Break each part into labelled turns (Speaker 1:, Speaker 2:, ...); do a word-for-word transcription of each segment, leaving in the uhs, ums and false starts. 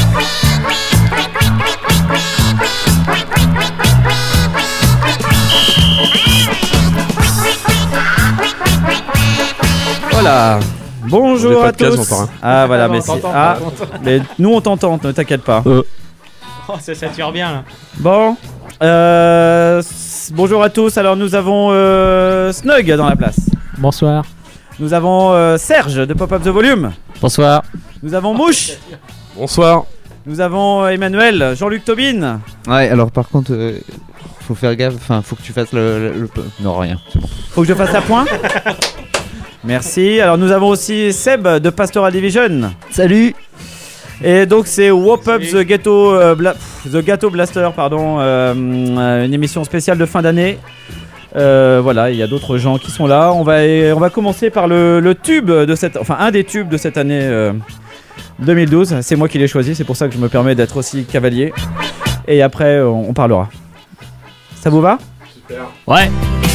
Speaker 1: Voilà. Bonjour à tous.
Speaker 2: Encore, hein.
Speaker 1: Ah voilà, mais, si... ah, mais nous on t'entend, ne t'inquiète pas.
Speaker 2: Euh.
Speaker 3: Oh, ça sature bien là.
Speaker 1: Bon, euh, s- bonjour à tous. Alors nous avons euh, Snug dans la place.
Speaker 3: Bonsoir.
Speaker 1: Nous avons euh, Serge de Pop Up The Volume.
Speaker 3: Bonsoir.
Speaker 1: Nous avons Mouche.
Speaker 2: Bonsoir.
Speaker 1: Nous avons euh, Emmanuel, Jean-Luc Tobin.
Speaker 4: Ouais, alors par contre, euh, faut faire gaffe, enfin, faut que tu fasses le. le, le... Non, rien.
Speaker 1: Faut que je fasse à point. Merci. Alors nous avons aussi Seb de Pastoral Division.
Speaker 4: Salut.
Speaker 1: Et donc c'est Wop Up The Ghetto, euh, Bla- pff, The Ghetto Blaster, pardon, euh, euh, une émission spéciale de fin d'année. Euh, voilà, il y a d'autres gens qui sont là. On va, on va commencer par le, le tube de cette, enfin un des tubes de cette année euh, deux mille douze. C'est moi qui l'ai choisi, c'est pour ça que je me permets d'être aussi cavalier. Et après on, on parlera. Ça vous va ?
Speaker 2: Super.
Speaker 3: Ouais.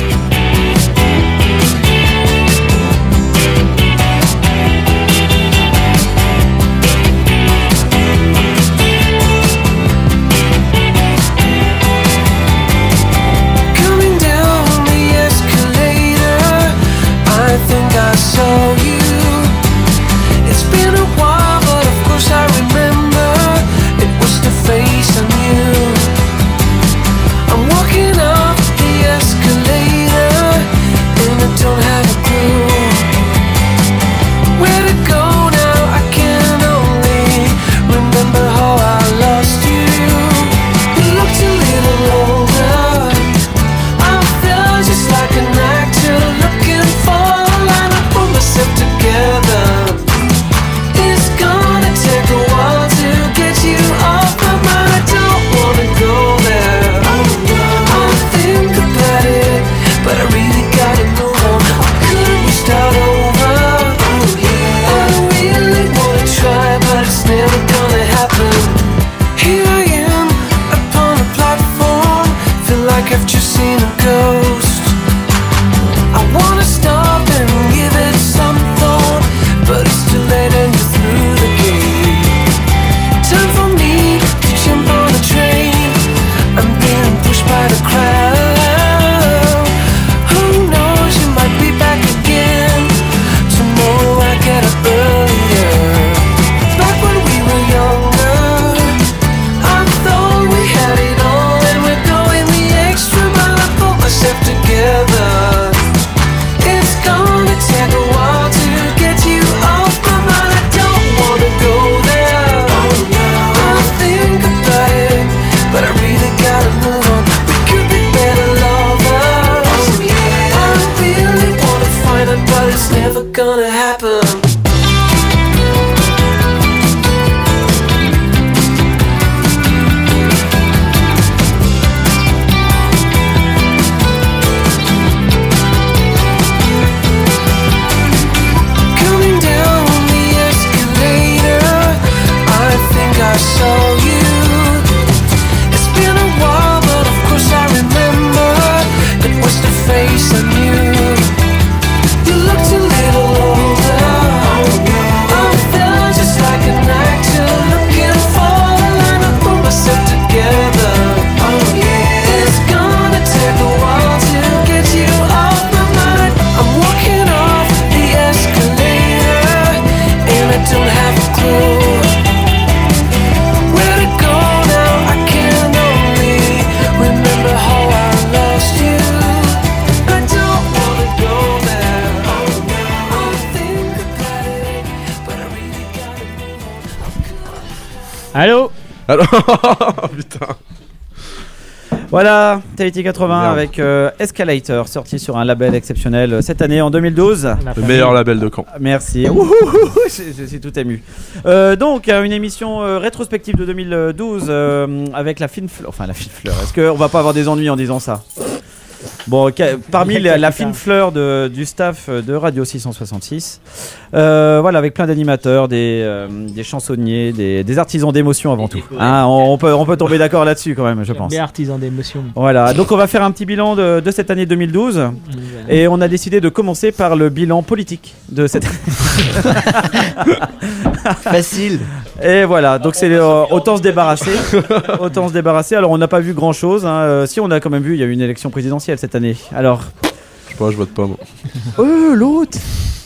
Speaker 5: I saw you. It's been a while, but of course I remember. It was the face I knew. I'm walking up the escalator, and I don't have a clue where to go now. I can only remember how I lost you. You looked a little older. I felt just like an actor looking for together. It's gonna take a while to get you off my mind. I don't wanna go there. I'll think about it, but I really gotta move on. Or could we start over? I really wanna try, but it's never gonna happen. Here I am, upon a platform. Feel like I've just seen a ghost. I wanna stop and give it some thought, but it's too late and you're through the gate. Time for me to jump on a train. I'm being pushed by the crowd. Who knows, you might be back again. Tomorrow I get up earlier. Back when we were younger, I thought we had it all, and we're going the extra mile. I pulled myself together. It's gonna take a while to get you off my mind. I don't wanna go there. I'll think about it, but I really gotta move on. We could be better lovers. I really wanna find out, but it's never gonna happen. I saw you. It's been a while, but of course I remember. It was the face I knew. You looked a little older. I felt just like an actor looking for a line. I pulled myself together. It's gonna take a while to get you off my mind. I'm walking off the escalator, and I don't have a clue.
Speaker 3: Allô.
Speaker 2: Alors, putain.
Speaker 1: Voilà, Tahiti quatre-vingts
Speaker 2: Merde.
Speaker 1: avec euh, Escalator, sorti sur un label exceptionnel cette année en deux mille douze.
Speaker 2: Le meilleur label de Caen.
Speaker 1: Merci. Ouhouhou, je, je suis tout ému. Euh, donc, une émission euh, rétrospective de deux mille douze euh, avec la fine fleur. Enfin, la fine fleur. Est-ce qu'on va pas avoir des ennuis en disant ça ? Bon, ca- parmi la, la fine fleur de, du staff de Radio six cent soixante-six, euh, voilà, avec plein d'animateurs, des, euh, des chansonniers, des, des artisans d'émotion avant tout. Hein, on, on, peut, on peut tomber d'accord là-dessus quand même, je pense.
Speaker 3: Des artisans d'émotion.
Speaker 1: Voilà, donc on va faire un petit bilan de, de cette année deux mille douze. Et on a décidé de commencer par le bilan politique de cette année.
Speaker 4: Facile.
Speaker 1: Et voilà, donc c'est euh, autant se débarrasser. Autant se débarrasser. Alors on n'a pas vu grand chose. Hein. Euh, si on a quand même vu, il y a eu une élection présidentielle cette année. Alors.
Speaker 2: Je sais pas, je vote pas moi.
Speaker 1: Euh, l'autre.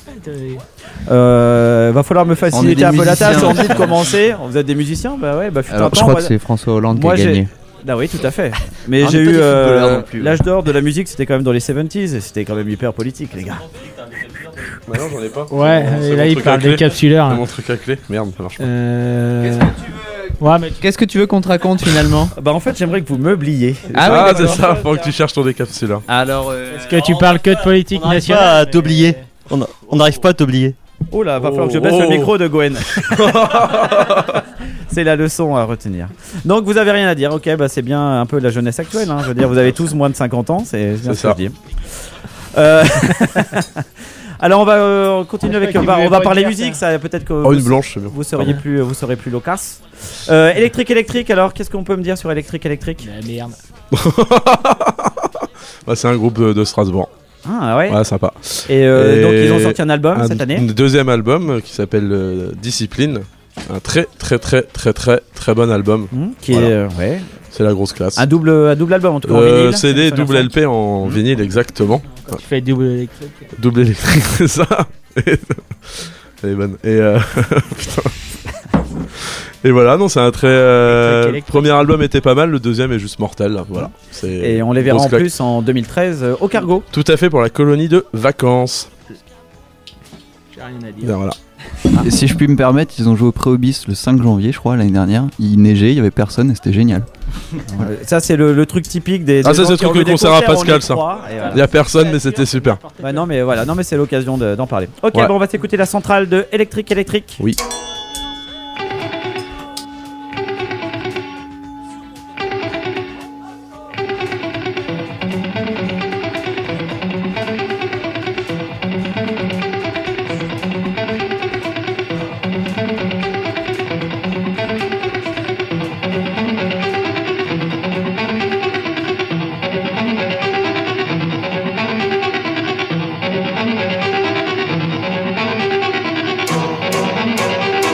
Speaker 1: Euh, va falloir me faciliter un peu la tâche. On dit de commencer. Vous êtes des musiciens? Bah ouais, bah fut un
Speaker 4: Alors, je
Speaker 1: temps,
Speaker 4: crois
Speaker 1: moi-
Speaker 4: que c'est François Hollande
Speaker 1: moi,
Speaker 4: qui a
Speaker 1: j'ai-
Speaker 4: gagné.
Speaker 1: Ah oui, tout à fait. Mais
Speaker 4: On
Speaker 1: j'ai
Speaker 4: est pas
Speaker 1: eu
Speaker 4: des
Speaker 1: euh,
Speaker 4: footballeurs non plus,
Speaker 1: l'âge d'or de la musique, c'était quand même dans les soixante-dix et c'était quand même hyper politique, les gars.
Speaker 2: Bah non, j'en ai pas.
Speaker 3: Ouais,
Speaker 2: C'est
Speaker 3: et là
Speaker 2: mon
Speaker 3: il
Speaker 2: truc
Speaker 3: parle
Speaker 2: à clé.
Speaker 3: des capsuleurs.
Speaker 2: C'est
Speaker 3: là.
Speaker 2: mon truc à clé. Merde, ça marche pas.
Speaker 3: Euh... Ouais, mais
Speaker 4: Qu'est-ce que tu veux qu'on te raconte finalement?
Speaker 1: Bah en fait, j'aimerais que vous meubliez.
Speaker 4: Ah,
Speaker 2: Ah,
Speaker 4: oui,
Speaker 2: c'est
Speaker 4: d'accord.
Speaker 2: ça, faut que tu cherches ton décapsuleur.
Speaker 4: Alors, euh,
Speaker 3: est-ce que tu parles que de politique
Speaker 6: on n'arrive
Speaker 3: nationale
Speaker 6: pas à
Speaker 3: mais-
Speaker 6: t'oublier. On a- on n'arrive pas à t'oublier.
Speaker 1: Oh là, va falloir que je
Speaker 2: Oh,
Speaker 1: baisse le
Speaker 2: oh.
Speaker 1: micro de Gwen. C'est la leçon à retenir. Donc vous avez rien à dire, ok, bah c'est bien un peu la jeunesse actuelle. Hein. Je veux dire, vous avez tous moins de cinquante ans, c'est bien
Speaker 2: C'est
Speaker 1: ce que
Speaker 2: ça.
Speaker 1: je dis. Euh, Alors on va euh, continuer
Speaker 3: Je
Speaker 1: avec,
Speaker 3: crois qu'il
Speaker 1: bah, on
Speaker 3: voulait
Speaker 1: va
Speaker 3: pas
Speaker 1: parler
Speaker 3: dire
Speaker 1: musique,
Speaker 3: ça.
Speaker 1: ça peut-être que
Speaker 2: Oh, une
Speaker 1: vous,
Speaker 2: blanche, c'est bien.
Speaker 1: vous seriez plus, vous serez plus loquace. Euh, électrique, électrique. Alors qu'est-ce qu'on peut me dire sur électrique, électrique?
Speaker 3: Ah, merde.
Speaker 2: Bah, c'est un groupe de, de Strasbourg.
Speaker 1: Ah ouais.
Speaker 2: Ouais, sympa.
Speaker 1: Et, euh,
Speaker 2: Et
Speaker 1: donc ils ont sorti un album
Speaker 2: Un
Speaker 1: cette année.
Speaker 2: un deuxième album euh, qui s'appelle euh, Discipline. Un très, très, très, très, très, très bon album.
Speaker 1: Hmm, qui
Speaker 2: Voilà.
Speaker 1: est euh, ouais.
Speaker 2: C'est la grosse classe.
Speaker 1: un double, un double album en tout cas en
Speaker 2: Euh,
Speaker 1: vinyle.
Speaker 2: C D,
Speaker 1: Ça sonne
Speaker 2: double
Speaker 1: à
Speaker 2: L P en
Speaker 1: Mhm.
Speaker 2: vinyle, exactement.
Speaker 3: Tu fais double électrique.
Speaker 2: Double électrique, c'est ça. Et- Elle est bonne. Et, euh, putain. Et voilà, non, c'est un très. euh,
Speaker 3: Électrique,
Speaker 2: Le
Speaker 3: électrique.
Speaker 2: premier album était pas mal, le deuxième est juste mortel. Voilà. C'est
Speaker 1: Et on les verra
Speaker 2: grosse
Speaker 1: en
Speaker 2: claque.
Speaker 1: plus en deux mille treize euh, au Cargo.
Speaker 2: Tout à fait pour la colonie de vacances.
Speaker 3: J'ai rien à
Speaker 2: Et
Speaker 3: dire.
Speaker 2: voilà.
Speaker 7: Et si je puis me permettre, ils ont joué au Préobis le cinq janvier, je crois, l'année dernière. Il neigeait, il y avait personne et c'était génial.
Speaker 1: Euh, Ça c'est le, le truc typique des.
Speaker 2: Ah,
Speaker 1: des
Speaker 2: ça,
Speaker 1: gens
Speaker 2: c'est le
Speaker 1: qui ont
Speaker 2: truc
Speaker 1: vu
Speaker 2: que
Speaker 1: des
Speaker 2: concert à
Speaker 1: concerts, on
Speaker 2: Pascal,
Speaker 1: y
Speaker 2: ça.
Speaker 1: croit, et voilà.
Speaker 2: Il y a personne, mais c'était super.
Speaker 1: Bah non mais voilà, non mais c'est l'occasion de- d'en parler. Ok,
Speaker 2: Ouais.
Speaker 1: bon on va s'écouter la centrale de électrique, électrique.
Speaker 2: Oui.
Speaker 5: Thank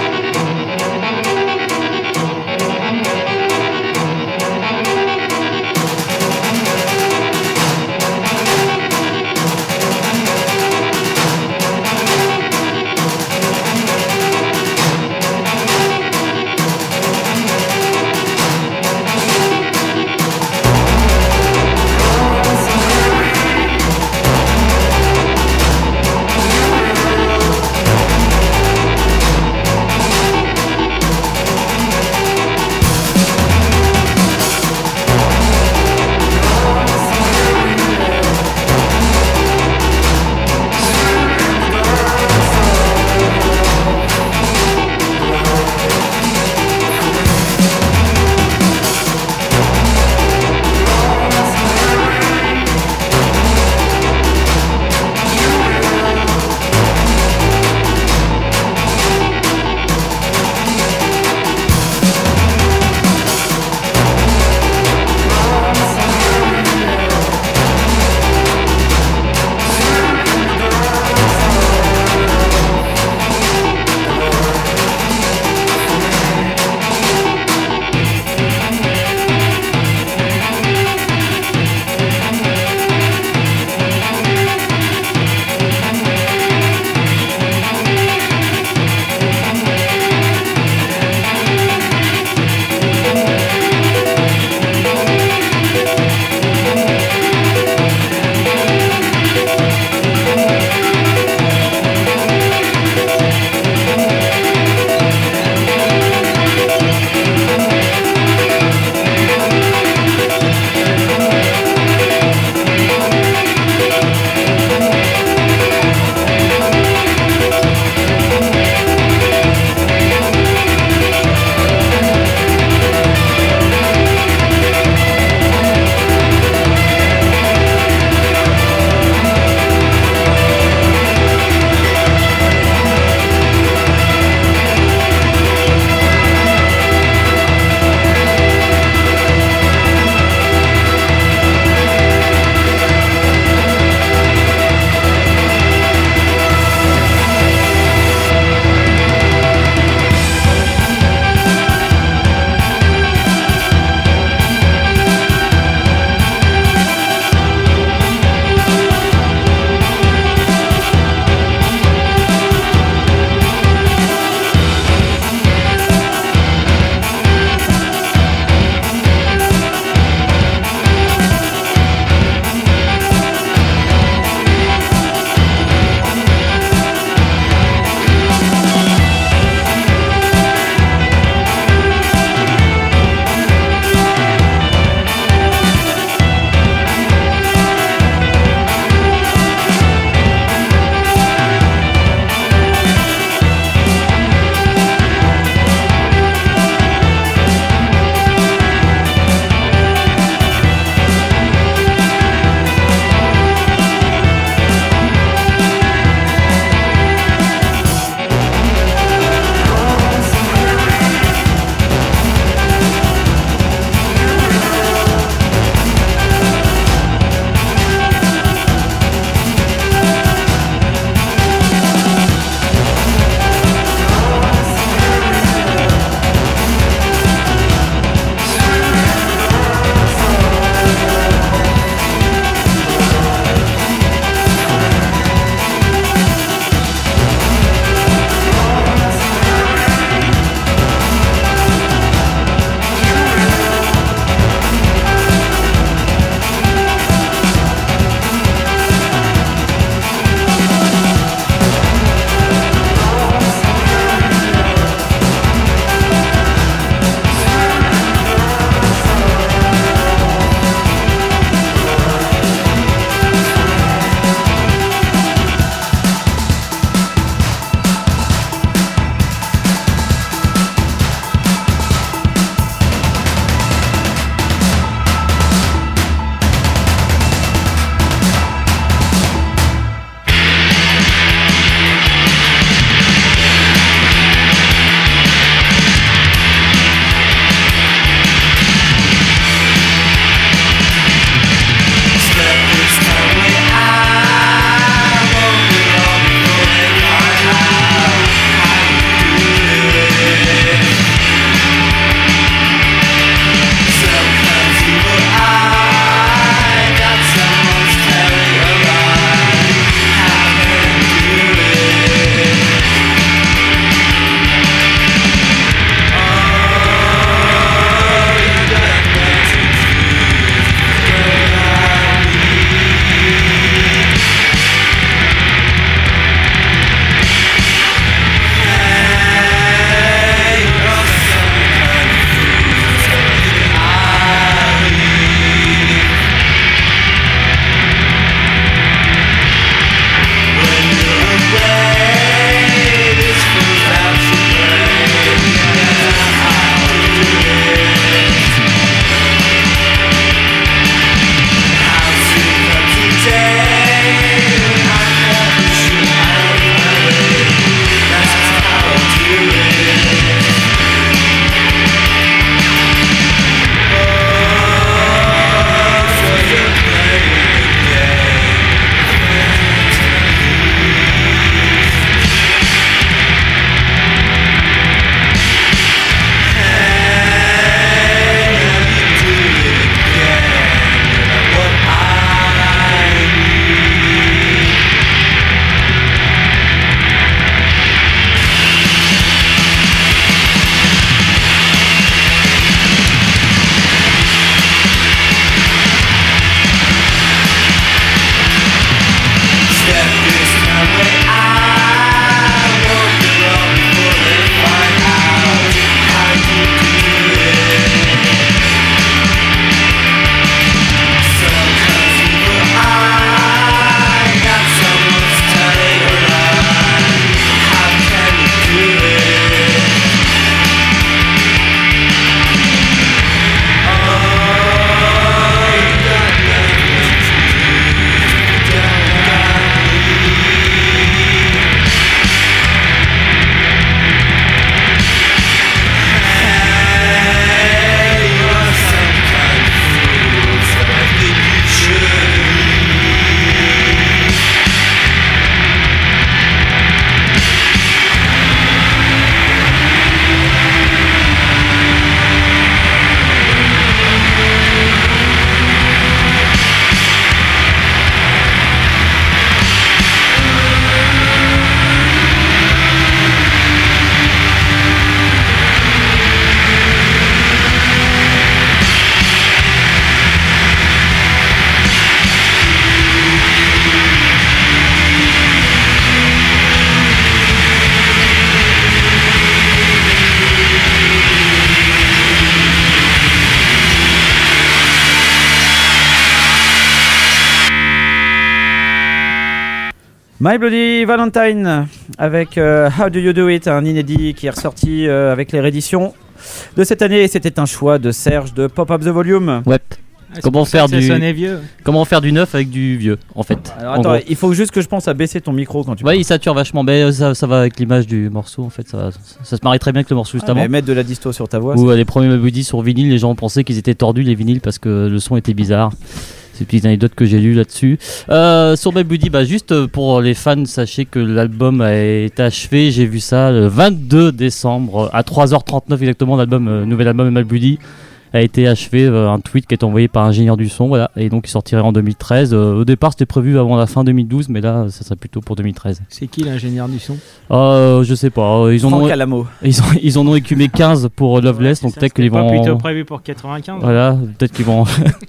Speaker 1: My Bloody Valentine avec euh, How Do You Do It, un inédit qui est ressorti euh, avec les rééditions de cette année. C'était un choix de Serge de Pop Up the Volume.
Speaker 6: Ouais.
Speaker 3: Ah, c'est
Speaker 6: Comment
Speaker 3: pour ça
Speaker 6: faire
Speaker 3: que ça
Speaker 6: du
Speaker 3: sonnait vieux.
Speaker 6: comment faire du neuf avec du vieux en fait.
Speaker 1: Alors
Speaker 6: En
Speaker 1: attends,
Speaker 6: gros.
Speaker 1: il faut juste que je pense à baisser ton micro quand tu
Speaker 6: Ouais, il sature vachement, mais ça, ça va avec l'image du morceau en fait, ça, va- ça se marie très bien avec le morceau juste
Speaker 1: Ah,
Speaker 6: avant.
Speaker 1: mais mettre de la disto sur ta voix.
Speaker 6: Où euh, les premiers Buddy sur vinyle, les gens pensaient qu'ils étaient tordus les vinyles parce que le son était bizarre. C'est une petite anecdote que j'ai lue là-dessus. Euh, sur My Buddy, bah juste pour les fans, sachez que l'album a été achevé. J'ai vu ça le vingt-deux décembre à trois heures trente-neuf exactement. L'album, euh, nouvel album de My Buddy a été achevé. Euh, un tweet qui est envoyé par Ingénieur du son, voilà, et donc il sortirait en deux mille treize. Euh, au départ, c'était prévu avant la fin deux mille douze, mais là, ça serait plutôt pour deux mille treize.
Speaker 3: C'est qui l'ingénieur du son?
Speaker 6: Euh, je sais pas. Ils en
Speaker 1: Franck
Speaker 6: ont,
Speaker 1: Alamo.
Speaker 6: ils ont, ils en ont écumé quinze pour Loveless, donc
Speaker 3: C'est ça,
Speaker 6: peut-être
Speaker 3: c'était
Speaker 6: qu'ils
Speaker 3: pas
Speaker 6: vont.
Speaker 3: plutôt prévu pour quatre-vingt-quinze.
Speaker 6: Voilà, peut-être qu'ils vont.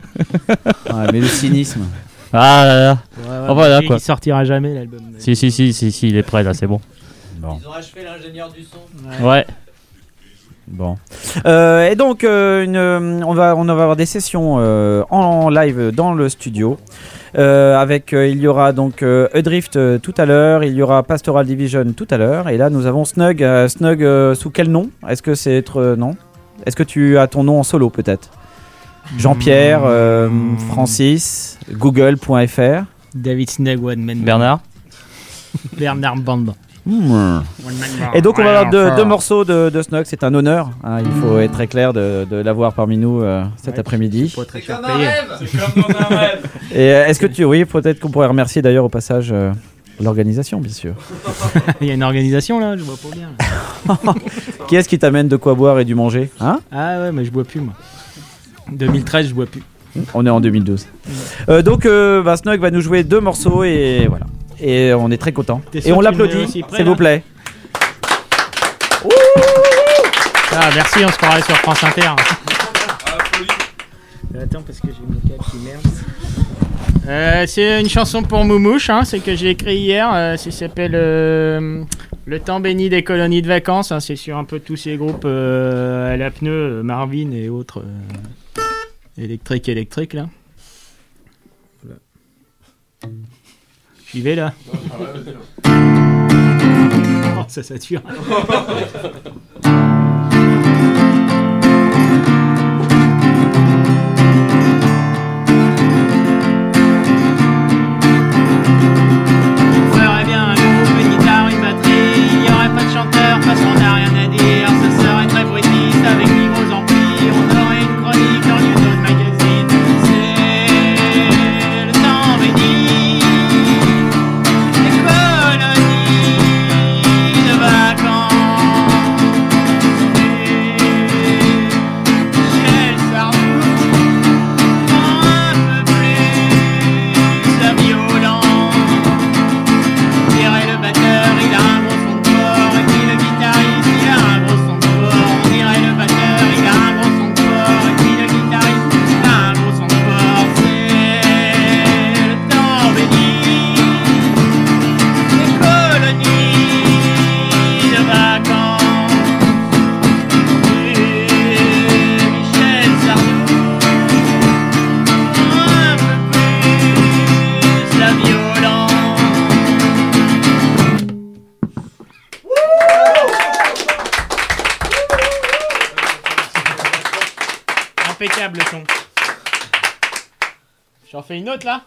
Speaker 1: Ouais, mais le cynisme.
Speaker 6: Ah là là.
Speaker 3: Ouais, ouais,
Speaker 6: Oh, voilà,
Speaker 3: mais
Speaker 6: quoi.
Speaker 3: Il sortira jamais l'album.
Speaker 6: Si, si, si, si, si, il est prêt là, c'est bon.
Speaker 1: Bon.
Speaker 8: Ils ont achevé l'ingénieur du son.
Speaker 6: Ouais.
Speaker 1: Bon. Euh, et donc, euh, une, euh, on, va, on va avoir des sessions euh, en live dans le studio. Euh, avec, euh, il y aura donc euh, Adrift euh, tout à l'heure, il y aura Pastoral Division tout à l'heure. Et là, nous avons Snug. Euh, Snug, euh, sous quel nom? Est-ce que c'est être. euh, non Est-ce que tu as ton nom en solo peut-être? Jean-Pierre, euh, Francis, Google point F R.
Speaker 3: David Snug, One Man.
Speaker 6: Bernard.
Speaker 3: Bernard Band.
Speaker 1: Hmm. Et donc on va avoir deux, deux morceaux de, de Snug, c'est un honneur, hein, il faut être très clair de, de l'avoir parmi nous euh, cet
Speaker 3: Ouais,
Speaker 1: après-midi.
Speaker 3: Pas très
Speaker 8: C'est
Speaker 3: cher
Speaker 8: comme un
Speaker 3: payé.
Speaker 8: rêve. C'est comme dans un rêve.
Speaker 1: Et euh, est-ce que tu, oui, peut-être qu'on pourrait remercier d'ailleurs au passage euh, l'organisation, bien sûr.
Speaker 3: Il y a une organisation là, je vois pas bien.
Speaker 1: Qui est-ce qui t'amène de quoi boire et du manger, hein?
Speaker 3: Ah ouais, mais je bois plus moi. deux mille treize, je bois plus.
Speaker 1: On est en deux mille douze. Euh, donc euh, bah, Snug va nous jouer deux morceaux et voilà. Et on est très content.
Speaker 3: T'es
Speaker 1: Et
Speaker 3: sûr
Speaker 1: on
Speaker 3: que tu me mets
Speaker 1: l'applaudit,
Speaker 3: aussi près,
Speaker 1: s'il
Speaker 3: là
Speaker 1: vous plaît.
Speaker 3: Ah merci, on se croirait sur France Inter. Attends parce que j'ai mon câble qui merde. Euh, c'est une chanson pour Moumouche, hein, c'est que j'ai écrit hier. Euh, ça s'appelle euh, Le temps béni des colonies de vacances. Hein, c'est sur un peu tous ces groupes euh, à la pneu, Marvin et autres euh, électriques électriques là. Voilà. J'y vais là. Oh, ça sature. On ferait bien un groupe, une guitare, une batterie. Il n'y aurait pas de chanteur parce qu'on n'a rien à dire. Ce serait très brutiste avec des gros amplis. On aurait une chronique dans une autre magazine. C'est le temps béni des colonies de vacances. Michel Sardou, un peu plus à violent. On dirait le batteur, il a un gros son de corps. Et puis le guitariste, il a un gros son de corps. On dirait le batteur, il a un gros son de corps. Et puis le guitariste, il a un gros son de corps. C'est le temps béni des colonies de vacances. Et Michel Sardou, un peu plus la violence. Impeccable le son. J'en fais une autre là.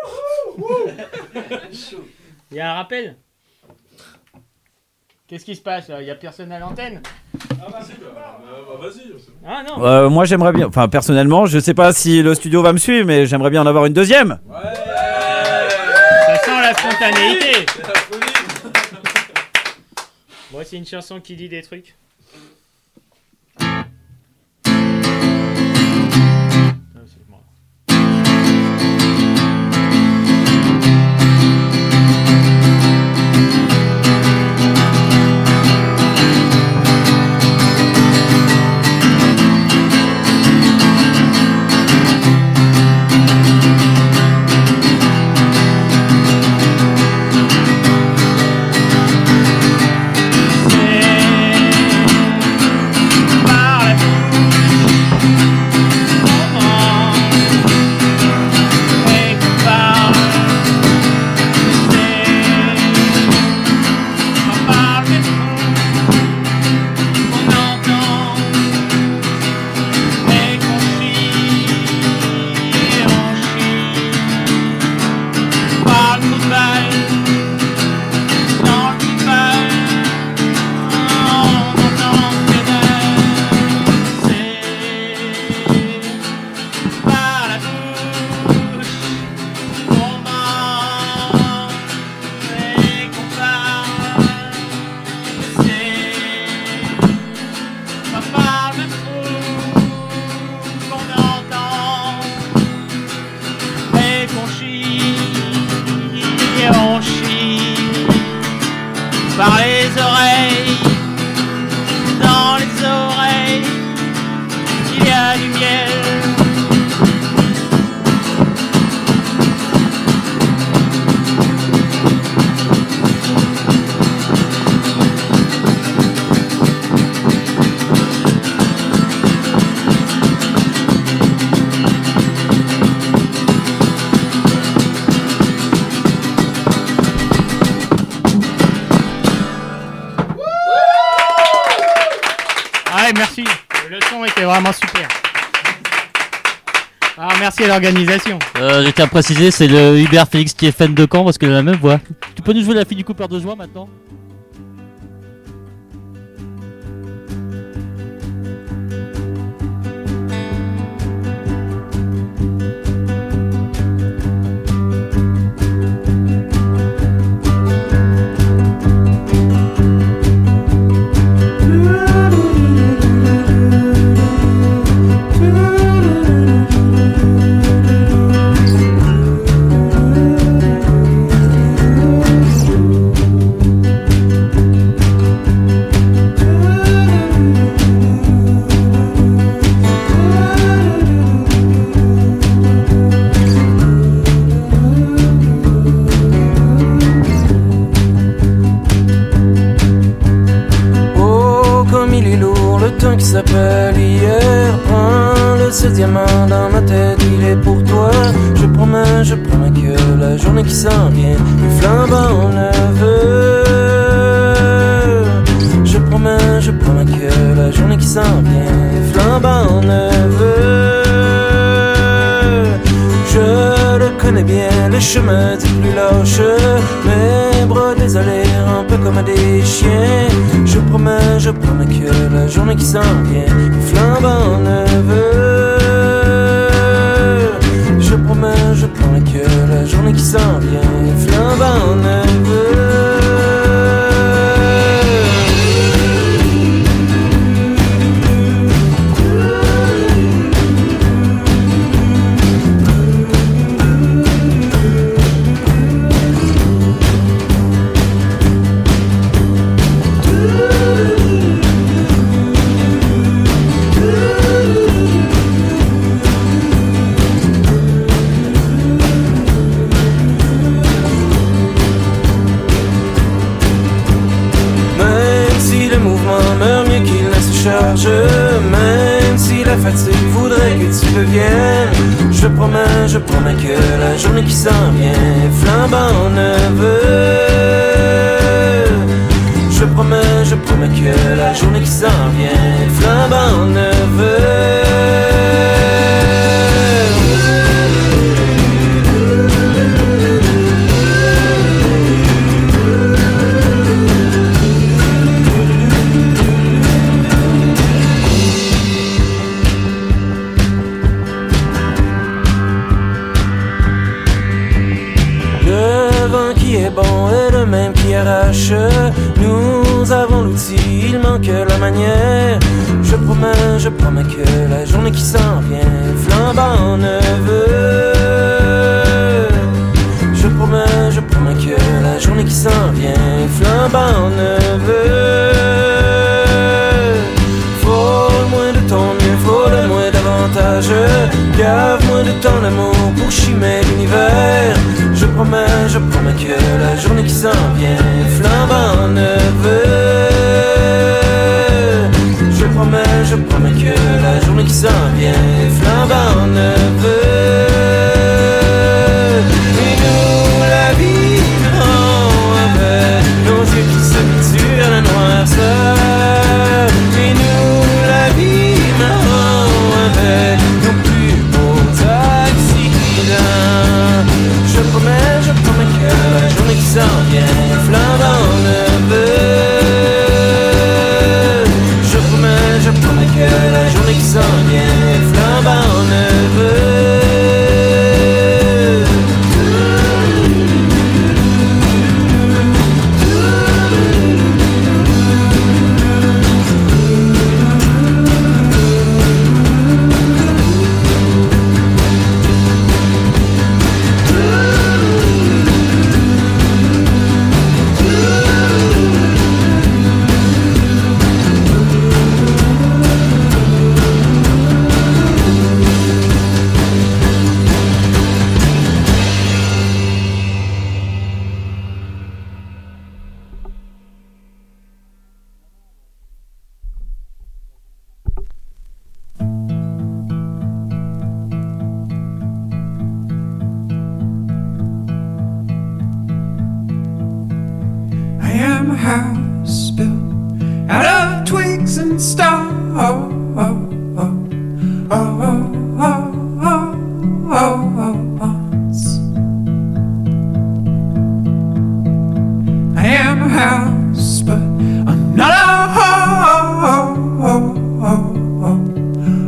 Speaker 3: Il y a un rappel. Qu'est-ce qui se passe là? Il y a personne à l'antenne? Ah non.
Speaker 1: Euh, moi j'aimerais bien, enfin personnellement, je sais pas si le studio va me suivre, mais j'aimerais bien en avoir une deuxième.
Speaker 3: Ça sent la spontanéité. Moi c'est une chanson qui dit des trucs. Ah, c'est moi. C'est son était vraiment super. Ah, merci à l'organisation.
Speaker 6: Euh, J'étais à préciser, c'est le Hubert Félix qui est fan de Caen parce qu'il a la même voix. Tu peux nous jouer la fille du Cooper de joie maintenant?
Speaker 5: S'appelle hier, prends le seul diamant dans ma tête, il est pour toi. Je promets, je promets que la journée qui s'en vient est flambant neveu. Je promets, je promets que la journée qui s'en vient est flambant neveu. Je le connais bien, le chemin du plus lâche, mes bras désolés, un peu comme des chiens. Je promets, je promets que la journée qui s'en vient est flambant neveu. Je promets, je promets que la journée qui s'en vient est flambant neveu. Même si la fatigue voudrait que tu reviennes, je promets, je promets que la journée qui s'en vient est flambant neveu. Je promets, je promets que la journée qui s'en vient est flambant neveu. Bon et le même qui arrache. Nous avons l'outil, il manque la manière. Je promets, je promets que la journée qui s'en vient est flambant neveu. Je promets, je promets que la journée qui s'en vient est flambant neveu. Faut-le-moi de ton mieux, faut-le-moi davantage. Gave-moi de ton amour pour chimer l'univers. Je promets, je promets que la journée qui s'en vient est flambant neveu. Je promets, je promets que la journée qui s'en vient est flambant neveu. Et nous la vivrons avec nos yeux qui s'habituent à la noirceur. Et nous la vivrons avec nos plus beaux accidents. Je promets, je promets que la journée qui s'en vient est flambant neveu. Je promets, je promets que la journée qui s'en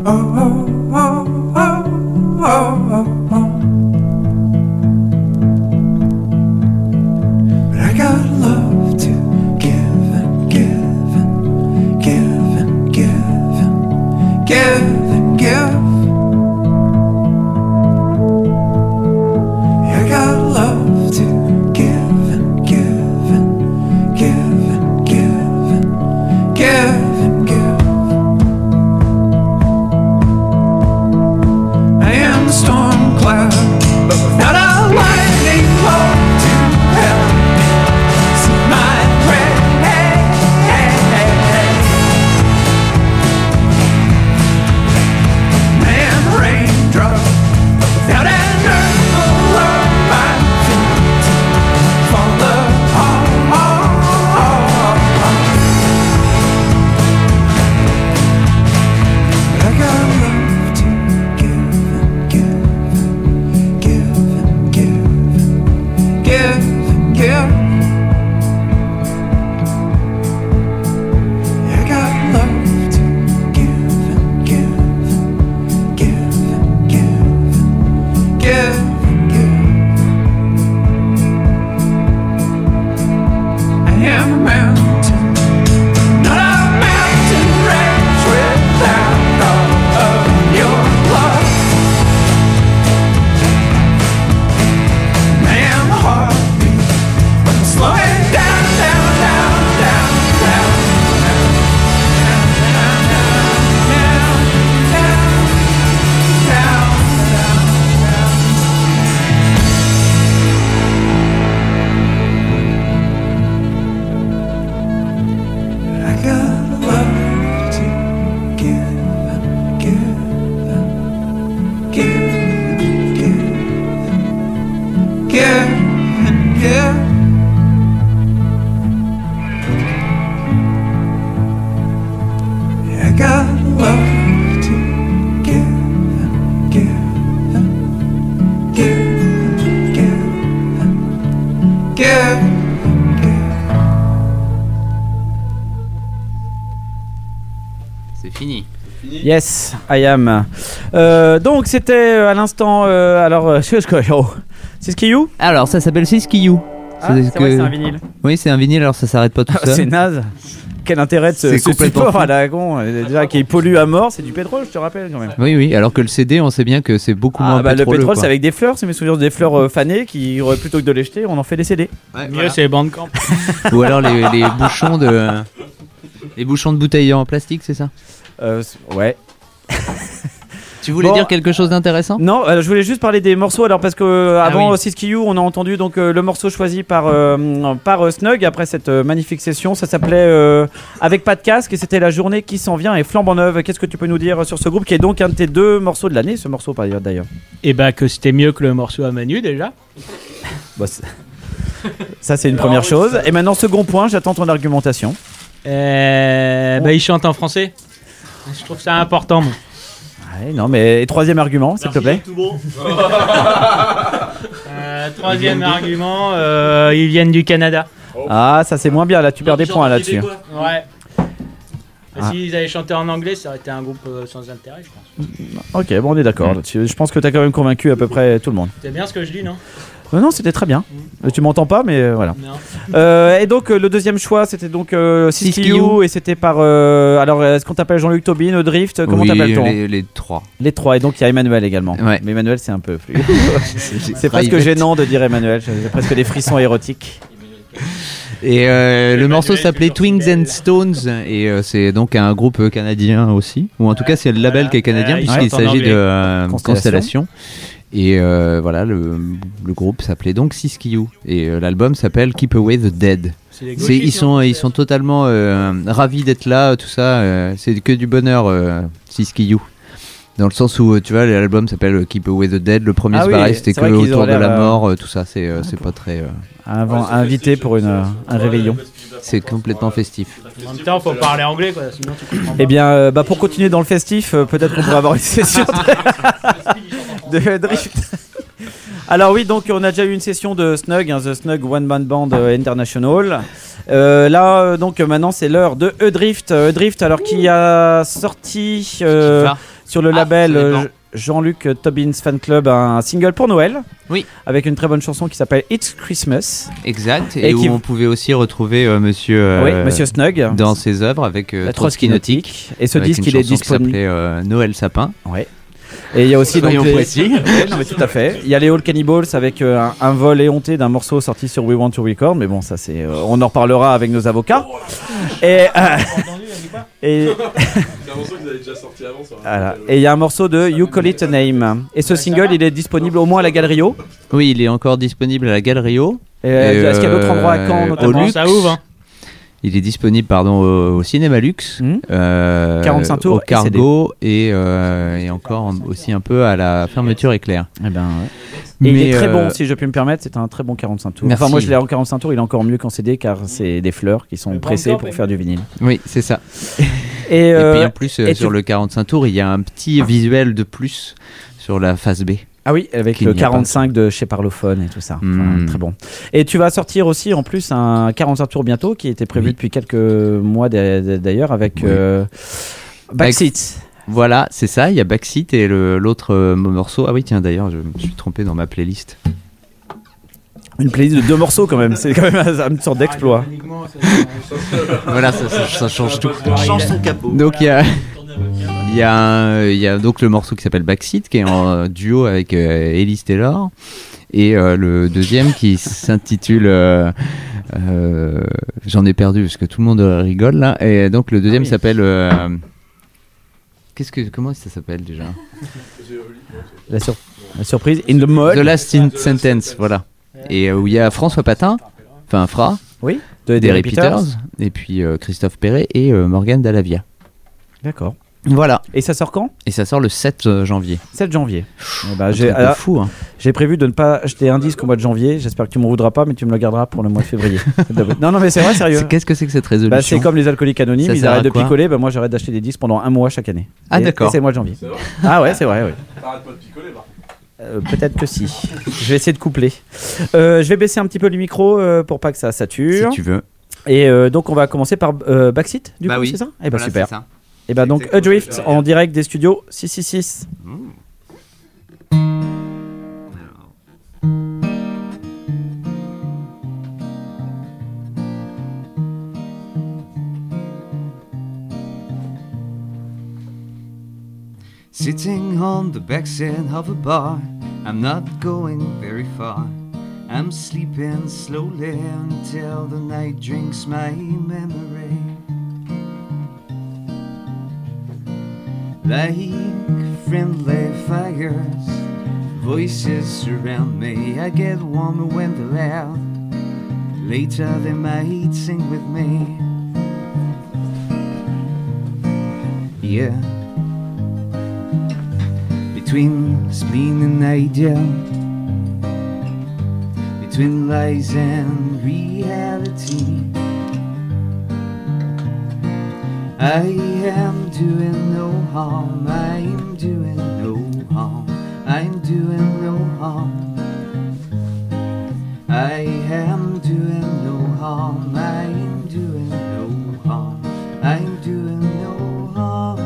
Speaker 5: But I got love to give and give and give and give and give and give. Yeah, I got love to give and give and give and give and give and give. I am the storm cloud, but without a lightning bolt to help me see my way. I am a raindrop, but without an earth below my feet to fall apart. But I got love to give and give and give and give and give and give. I got love to give and give and give and give and give and give. I am a mountain, not a mountain range without all of your love. I am a heartbeat, but I'm slowing down, down, down, down, down, down, down, down, down, down, down. I got love to give and give and give and give and give and give. I got love to give and give and give and give and give and give.
Speaker 4: C'est fini.
Speaker 1: Yes, I am. Euh, donc c'était euh, à l'instant. Euh, alors, euh, c'est ce qui you
Speaker 4: Alors, ça s'appelle Siskiyou.
Speaker 1: Ah, c'est vrai, c'est un vinyle.
Speaker 4: Oui, c'est un vinyle, alors ça s'arrête pas tout
Speaker 1: Ah,
Speaker 4: seul.
Speaker 1: c'est naze. Quel intérêt de ce,
Speaker 4: C'est
Speaker 1: ce
Speaker 4: complètement
Speaker 1: support
Speaker 4: fou.
Speaker 1: à la con, euh, déjà qui pollue à mort, c'est du pétrole, je te rappelle quand même.
Speaker 4: Oui, oui, alors que le C D, on sait bien que c'est beaucoup
Speaker 1: Ah
Speaker 4: moins
Speaker 1: bah le
Speaker 4: pétroleux,
Speaker 1: pétrole
Speaker 4: quoi.
Speaker 1: c'est avec des fleurs, c'est mes souvenirs des fleurs euh, fanées qui auraient plutôt que de les jeter, on en fait des C D.
Speaker 4: Ouais,
Speaker 8: Mieux,
Speaker 4: voilà.
Speaker 8: c'est les Bandcamp.
Speaker 4: Ou alors les, les bouchons de les bouchons de bouteilles en plastique, c'est ça?
Speaker 1: Euh, ouais.
Speaker 4: Tu voulais
Speaker 1: Bon.
Speaker 4: dire quelque chose d'intéressant?
Speaker 1: Non, euh, je voulais juste parler des morceaux alors parce que euh,
Speaker 4: Ah
Speaker 1: avant
Speaker 4: oui.
Speaker 1: Siskiyou, on a entendu donc euh, le morceau choisi par euh, par euh, Snug après cette euh, magnifique session, ça s'appelait euh, Avec pas de casque et c'était La journée qui s'en vient et flambant neuve. Qu'est-ce que tu peux nous dire sur ce groupe qui est donc un de tes deux morceaux de l'année, ce morceau par d'ailleurs.
Speaker 8: Et bah que c'était mieux que le morceau à Manu déjà.
Speaker 1: Bon, c'est- ça c'est une première chose. Et maintenant second point, j'attends ton argumentation.
Speaker 8: Euh, bah il chante en français. Je trouve ça important. Moi.
Speaker 1: Ouais, non mais et troisième argument, s'il te plaît.
Speaker 8: Euh, troisième argument, euh, ils viennent du Canada.
Speaker 1: Ah, ça c'est moins bien là, tu perds des points là-dessus.
Speaker 8: Ouais.
Speaker 1: Ah.
Speaker 8: S'ils avaient chanté en anglais, ça aurait été un groupe euh, sans intérêt, je pense.
Speaker 1: Ok, bon on est d'accord. là-dessus. Je pense que t'as quand même convaincu à peu près tout le monde.
Speaker 8: C'est bien ce que je dis, non?
Speaker 1: Euh, non, c'était très bien. Euh, Tu m'entends pas, mais euh, voilà.
Speaker 8: Non.
Speaker 1: Euh, et donc euh, le deuxième choix, c'était donc euh, Siskiyou et c'était par. euh, alors est-ce qu'on t'appelle Jean-Luc Tobin, Drift, comment
Speaker 4: Oui,
Speaker 1: t'appelles-t-on
Speaker 4: les, les trois.
Speaker 1: Les trois. Et donc il y a Emmanuel également.
Speaker 4: Ouais.
Speaker 1: Mais Emmanuel c'est un peu plus.
Speaker 4: C'est
Speaker 1: c'est presque gênant de dire Emmanuel. J'ai presque des frissons érotiques.
Speaker 4: Et euh, le
Speaker 8: Emmanuel,
Speaker 4: morceau s'appelait
Speaker 8: toujours
Speaker 4: Twins
Speaker 8: fidèle.
Speaker 4: and Stones et euh, c'est donc un groupe euh, canadien aussi, ou en tout cas c'est le label
Speaker 8: Voilà.
Speaker 4: qui est canadien
Speaker 8: Ouais, ils
Speaker 4: puisqu'il
Speaker 8: chantent en
Speaker 4: s'agit de
Speaker 8: anglais.
Speaker 4: euh,
Speaker 1: Constellation.
Speaker 4: Constellation. Et euh, voilà, le, le groupe s'appelait donc Siskiyou et euh, l'album s'appelle Keep Away the Dead.
Speaker 8: C'est des
Speaker 4: C'est,
Speaker 8: gauchistes,
Speaker 4: ils sont
Speaker 8: hein.
Speaker 4: ils sont totalement euh, ravis d'être là, tout ça. euh, c'est que du bonheur, euh, Siskiyou. Dans le sens où, tu vois, l'album s'appelle Keep Away the Dead. Le premier,
Speaker 1: Ah
Speaker 4: c'est
Speaker 1: oui,
Speaker 4: pareil, c'était
Speaker 1: c'est
Speaker 4: que
Speaker 1: vrai qu'ils
Speaker 4: autour
Speaker 1: ont
Speaker 4: de
Speaker 1: l'air,
Speaker 4: la
Speaker 1: euh,
Speaker 4: mort, euh, tout ça. C'est, euh, c'est pas très. euh,
Speaker 1: Invent- invité pour une, euh, un réveillon.
Speaker 4: c'est complètement festif.
Speaker 8: En même temps, faut parler anglais, quoi, sinon tu comprends pas.
Speaker 1: Eh bien, euh, bah, pour continuer dans le festif, euh, peut-être qu'on pourrait avoir une session de, de drift. Alors oui, donc on a déjà eu une session de Snug, hein, The Snug One Man Band euh, International. Euh, là, euh, donc euh, maintenant c'est l'heure de E-Drift. Euh, E-Drift, alors qui a sorti euh,
Speaker 4: Kiffa.
Speaker 1: sur le
Speaker 4: Ah,
Speaker 1: label
Speaker 4: ça dépend.
Speaker 1: euh, Jean-Luc Tobbins Fan Club un single pour Noël.
Speaker 4: Oui.
Speaker 1: Avec une très bonne chanson qui s'appelle It's Christmas.
Speaker 4: Exact.
Speaker 1: Et
Speaker 4: Et, où
Speaker 1: qui-
Speaker 4: on pouvait aussi retrouver euh, Monsieur, euh,
Speaker 1: oui, Monsieur Snug.
Speaker 4: dans ses œuvres avec euh,
Speaker 1: La
Speaker 4: Trotsky Nautique.
Speaker 1: Et ce
Speaker 4: avec
Speaker 1: disque,
Speaker 4: une
Speaker 1: il est
Speaker 4: chanson qui
Speaker 1: disponible.
Speaker 4: s'appelait euh, Noël Sapin.
Speaker 1: Ouais. Et il y a aussi donc
Speaker 4: Soyons
Speaker 1: les-
Speaker 4: précis.
Speaker 1: Ouais, non mais tout à fait. Il y a les All Cannibals avec euh, un, un vol éhonté d'un morceau sorti sur We Want to Record, mais bon ça c'est, euh, on en reparlera avec nos avocats. Et euh, et
Speaker 2: C'est un morceau que vous avez déjà sorti avant. Ça
Speaker 1: voilà. Et il y a un morceau de You Call It a Name. Et ce single il est disponible au moins à la Galerie O.
Speaker 4: Oui, il est encore disponible à la Galerie O.
Speaker 1: Et, euh, est-ce qu'il y a d'autres endroits à Caen
Speaker 4: Euh,
Speaker 1: notamment
Speaker 4: au Luxe.
Speaker 8: Ça ouvre. Hein.
Speaker 4: Il est disponible pardon, au, au Cinéma Luxe,
Speaker 1: Mhm.
Speaker 4: euh,
Speaker 1: quarante-cinq tours
Speaker 4: au
Speaker 1: et C D.
Speaker 4: Cargo et, euh, et encore en- aussi un peu à la fermeture éclair.
Speaker 1: Eh ben, ouais. Et il est très
Speaker 4: euh,
Speaker 1: bon, si je puis me permettre, c'est un très bon quarante-cinq tours.
Speaker 4: Merci.
Speaker 1: Enfin moi je l'ai en quarante-cinq tours, il est encore mieux qu'en C D car c'est des fleurs qui sont pressées pour faire du vinyle.
Speaker 4: Oui, c'est ça.
Speaker 1: Et,
Speaker 4: Et
Speaker 1: euh,
Speaker 4: puis en plus, euh,
Speaker 1: et
Speaker 4: sur
Speaker 1: tu-
Speaker 4: le quarante-cinq tours, il y a un petit visuel de plus sur la face B.
Speaker 1: Ah oui, avec
Speaker 4: Qu'il
Speaker 1: le
Speaker 4: n'y a pas.
Speaker 1: quarante-cinq de chez Parlophone et tout ça. Enfin,
Speaker 4: Mm.
Speaker 1: très bon. Et tu vas sortir aussi en plus un quarante-cinq tours bientôt qui était prévu
Speaker 4: Oui.
Speaker 1: depuis quelques mois d'a- d'a- d'ailleurs avec
Speaker 4: Oui.
Speaker 1: euh, Backseat.
Speaker 4: Voilà, c'est ça. Il y a Backseat et le- l'autre euh, morceau. Ah oui, tiens, d'ailleurs, je me suis trompé dans ma playlist.
Speaker 1: Une playlist de deux morceaux quand même, c'est quand même une sorte d'exploit.
Speaker 4: Voilà, ça, ça- ça change tout.
Speaker 7: Change son capot.
Speaker 4: Donc il y a, il y a, un- il y a donc le morceau qui s'appelle Backseat qui est en duo avec euh, Ellis Taylor et euh, le deuxième qui s'intitule euh, euh, j'en ai perdu parce que tout le monde rigole là et donc le deuxième
Speaker 1: Ah oui.
Speaker 4: s'appelle euh, qu'est-ce que comment ça s'appelle déjà
Speaker 1: La, sur- la surprise, In the Mode.
Speaker 4: The Last Sen- Sentence, voilà. Et euh, où il y a François Patin, enfin Fra,
Speaker 1: Oui, de
Speaker 4: des
Speaker 1: des
Speaker 4: Repeaters,
Speaker 1: Repeaters.
Speaker 4: et puis euh, Christophe Perret et euh, Morgane Dallavia.
Speaker 1: D'accord.
Speaker 4: Voilà.
Speaker 1: Et ça sort quand?
Speaker 4: Et ça sort le sept janvier.
Speaker 1: sept janvier. Eh ben,
Speaker 4: Un
Speaker 1: j'ai
Speaker 4: truc de
Speaker 1: alors,
Speaker 4: fou, hein.
Speaker 1: j'ai prévu de ne pas acheter un disque au mois de janvier. J'espère que tu m'en voudras pas, mais tu me le garderas pour le mois de février. non, non, mais c'est vrai, sérieux.
Speaker 4: C'est- Qu'est-ce que c'est que cette résolution
Speaker 1: Bah, c'est comme les alcooliques anonymes,
Speaker 4: Ça
Speaker 1: ils
Speaker 4: sert à
Speaker 1: arrêtent de
Speaker 4: quoi
Speaker 1: picoler. Bah, moi, j'arrête d'acheter des disques pendant un mois chaque année.
Speaker 4: Ah,
Speaker 1: Et-
Speaker 4: d'accord.
Speaker 1: et c'est le mois de janvier.
Speaker 2: C'est vrai.
Speaker 1: Ah ouais, c'est vrai, oui.
Speaker 2: T'arrêtes pas de picoler, bah.
Speaker 1: Euh, peut-être que si. Je vais essayer de coupler. Euh, je vais baisser un petit peu le micro euh, pour pas que ça sature.
Speaker 4: Si tu veux.
Speaker 1: Et euh, donc, on va commencer par euh, Backseat, du
Speaker 4: Bah
Speaker 1: coup,
Speaker 4: oui.
Speaker 1: c'est ça? Eh ben
Speaker 4: Voilà,
Speaker 1: super.
Speaker 4: c'est ça.
Speaker 1: Et ben donc,
Speaker 2: Exactement,
Speaker 1: Adrift
Speaker 2: c'est
Speaker 1: en direct des studios six cent soixante-six.
Speaker 9: Sitting on the backseat of a bar, I'm not going very far. I'm sleeping slowly until the night drinks my memory. Like friendly fires, voices surround me. I get warmer when they're loud. Later they might sing with me. Yeah. Between spleen and ideal, between lies and reality, I am doing no harm, I'm doing no harm, I'm doing no harm, I am doing no harm, I'm doing no harm, I'm doing no harm.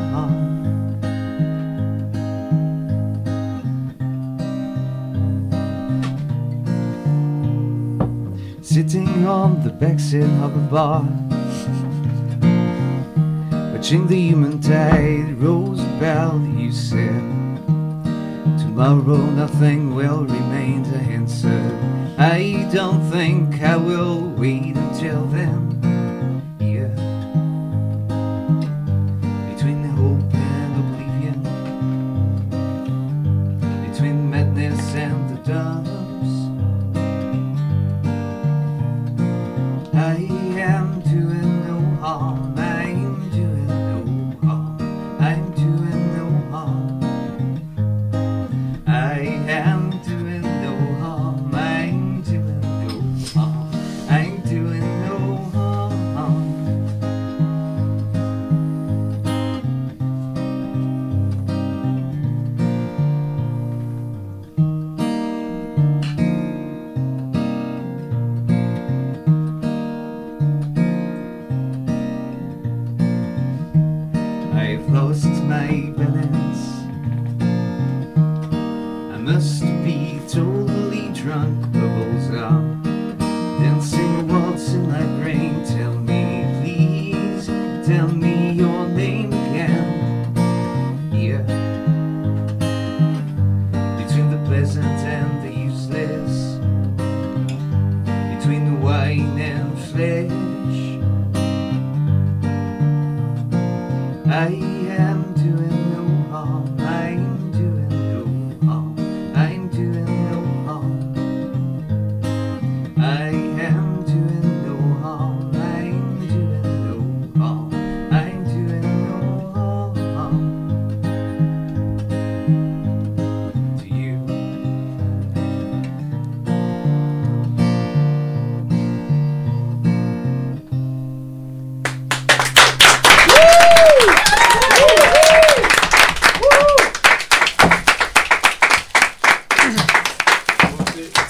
Speaker 9: Sitting on the backseat of a bar, watching the human tide rose about. You said, tomorrow nothing will remain to answer. I don't think I will wait until then. Yeah. Between hope and oblivion, between madness and the doves, I am doing no harm, I'm doing no harm, I'm doing no harm, I am doing no harm, I'm doing no harm, I'm doing no harm.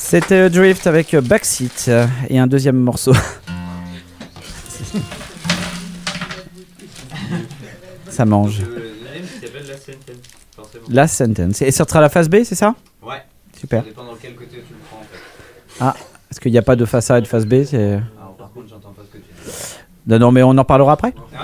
Speaker 1: C'était Drift avec Backseat et un deuxième morceau. Ça mange. Last Sentence. Et ça sera la phase B, c'est ça?
Speaker 10: Ouais.
Speaker 1: Super.
Speaker 10: Ça dépend dans quel côté tu le prends en fait.
Speaker 1: Ah, est-ce qu'il n'y a pas de face A et de face B? C'est...
Speaker 10: Alors par contre, j'entends pas ce que tu dis.
Speaker 1: Non, non, mais on en parlera après.
Speaker 10: Ah.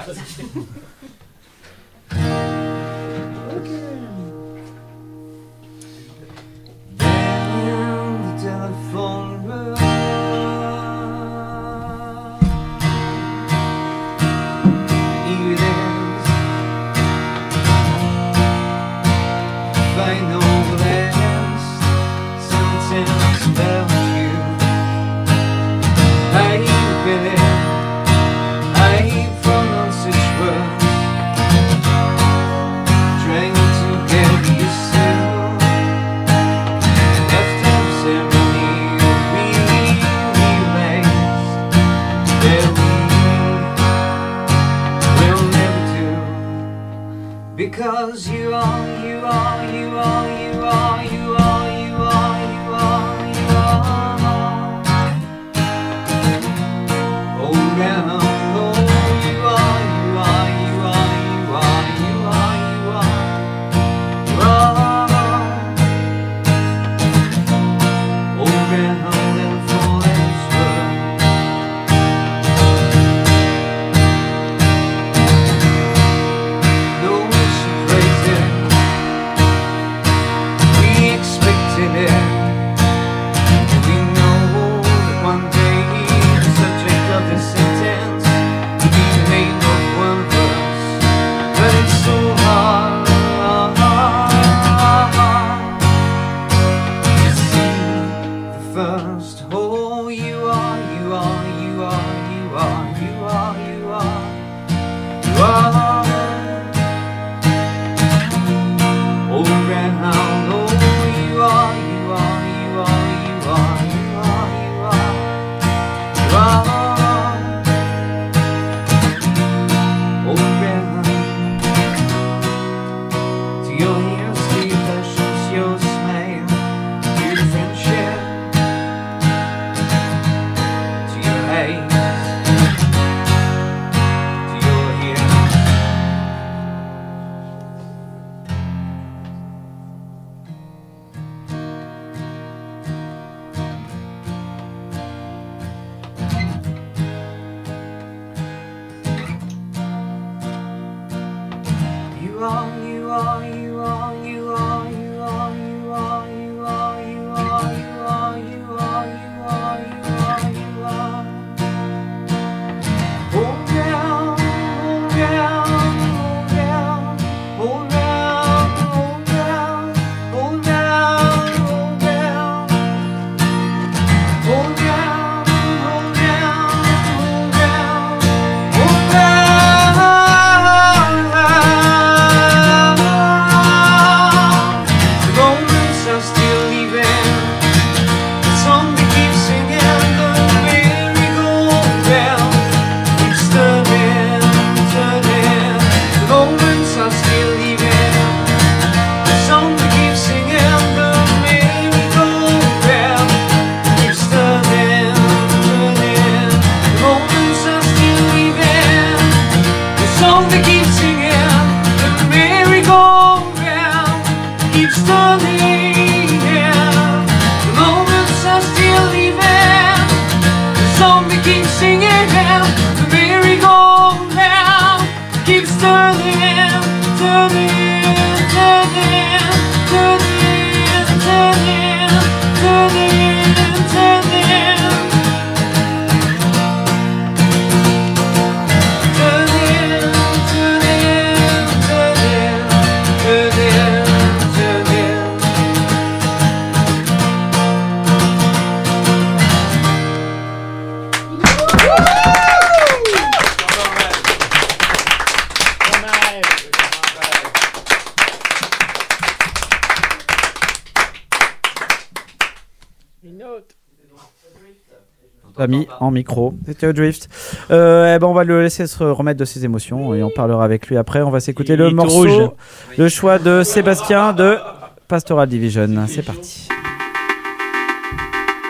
Speaker 9: Because you are, you are, you are, you are, you are, you are, you are, you are. Oh, yeah, oh, you are, you are, you are, you are, you are, you are, you are. Oh, yeah, I'll never fall as well. No, it's crazy. We expected it. We know that one day the subject of this sentence will be the name of one of us. But it's so hard to see the first. Oh, you are, you are, you are, you are, you are, you are, you are. Oh, and how low you are, you are, you are, you are, you are, you are, you are. Oh, and to your ears, the passions, your smile, to your friendship, to your haze, to your ears. You are, you are, you are, you are, you are, you are, you are, you are, you are, you are, you are, you are, you are. Oh, down, oh, down, oh, down, oh, down, oh, down, oh, down, oh, down. Oh, down, oh, down, oh, down, oh, down. The moments are still leaving. The song that keeps singing, the merry-go-round keeps turning, turning. The moments are still leaving. The song that keeps singing, the merry-go-round keeps turning, turning. The moments are still leaving. The song that keeps singing, the merry-go-round keeps turning. The moments are still leaving. The song that keeps singing, the merry-go-round keeps turning, turning, turning, turning, turning, turning, turning. Turning, turning, turning, turning, turning.
Speaker 1: Ami en micro, c'était Drift. Euh, eh ben on va le laisser se remettre de ses émotions et on parlera avec lui après. On va s'écouter
Speaker 6: Il
Speaker 1: le
Speaker 6: est tout
Speaker 1: morceau,
Speaker 6: rouge.
Speaker 1: le choix de Sébastien de Pastoral Division. C'est parti.